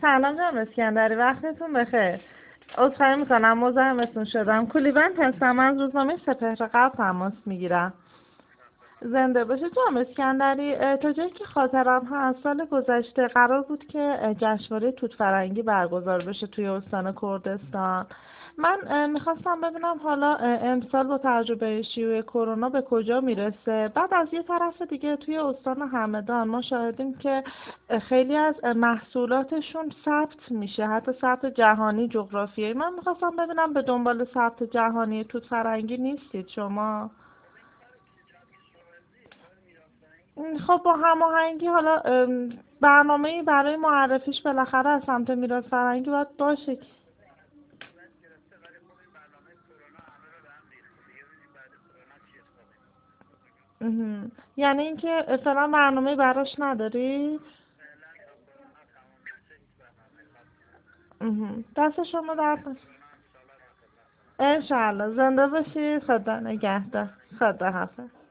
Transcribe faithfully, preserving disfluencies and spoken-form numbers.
سلام جناب اسکندری، وقتتون بخیر. عذرخواهی میکنم مزاحمتون شدم. کولیبند هستم، از روزنامه سپهر قلب تماس میگیرم. زنده باشه جناب اسکندری. اه، تا جایی که خاطرم هست سال گذشته قرار بود که اه، جشنواره توت فرنگی برگزار بشه توی استان کردستان. من اه، میخواستم ببینم حالا اه، امسال با تجربه شیوع کرونا به کجا میرسه. بعد از یه طرف دیگه توی استان همدان ما شاهدیم که اه، خیلی از اه، محصولاتشون ثبت میشه، حتی ثبت جهانی جغرافیایی. من میخواستم ببینم به دنبال ثبت جهانی توت فرنگی نیستید شما؟ خب با هماهنگی حالا ام، برنامه‌ای برای معرفیش بالاخره از سمت میراث فرهنگی باید باشه که- مهم. یعنی اینکه فعلا برنامه براش نداری؟ مهم. دست شما درد نکنه. انشالله زنده باشی. خدا نگهدار. خدا حافظ.